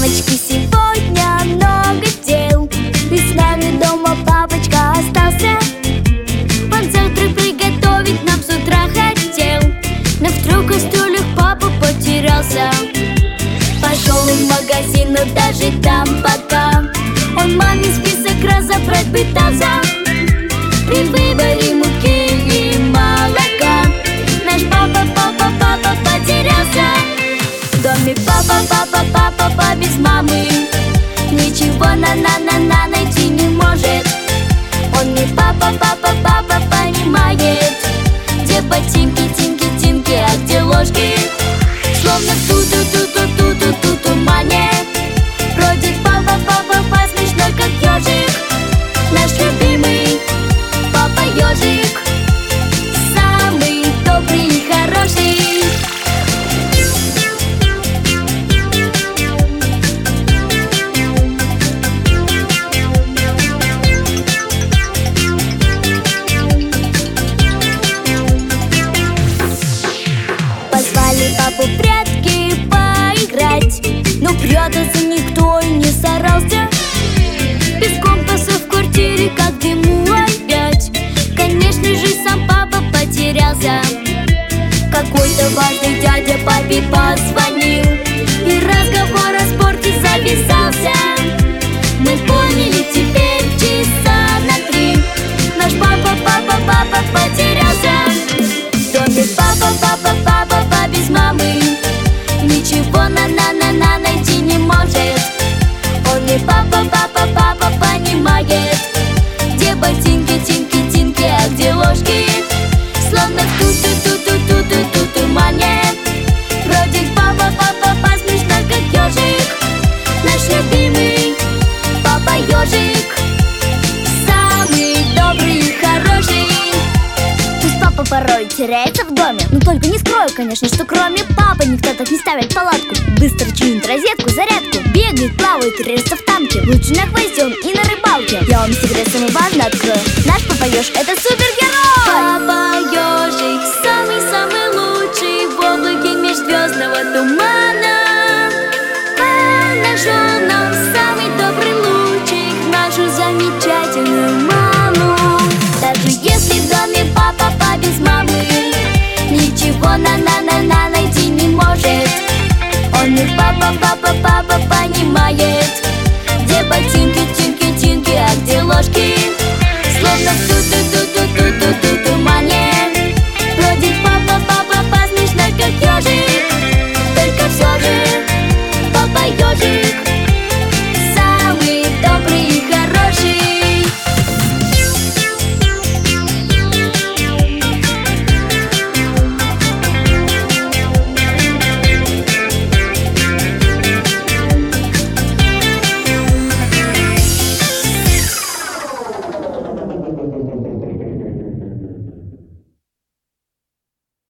мамочки сегодня много дел, и с нами дома папочка остался. Он завтрак приготовить нам с утра хотел, но в 3 кастрюлях папа потерялся. Пошел в магазин, но даже там пока он мамин список разобрать пытался. При выборе муки и молока наш папа потерялся. В доме папа без мамы ничего на найти не может. Он не папа понимает, где ботинки, тинки, а где ложки. Словно в тумане бродит папа смешно, как ежик. Наш любимый папа ежик, самый добрый и хороший. Позвали папу в прятки поиграть, но прятаться никто и не старался. Без компаса в квартире, как дыму опять. Конечно же, сам папа потерялся. Какой-то важный дядя папе позвонил, и разговор о спорте завязался. Мы поняли теперь часа на 3 наш папа потерялся. В доме папа без мамы ничего на найти не может. Он не папа понимает, где ботинки, тинки, а где ложки. Словно в тумане бродит папа смешно, как ежик. Наш любимый папа ежик, самый добрый и хороший. Пусть папа порой теряется в доме, но только не скрою, конечно, что кроме папы никто так не ставит палатку. Быстро чинит розетку, зарядку, бегает, плавает, режется в танке. Лучше на хвосте он и на рыбалке. Я вам секрет самый важный открою: наш папа еж — это супергерой. Папа ежик самый лучший в облаке межзвездного тумана. Он нашел нам самый добрый лучик, нашу замечательную маму. Даже если в доме папа без мамы ничего на найти не может. Он не папа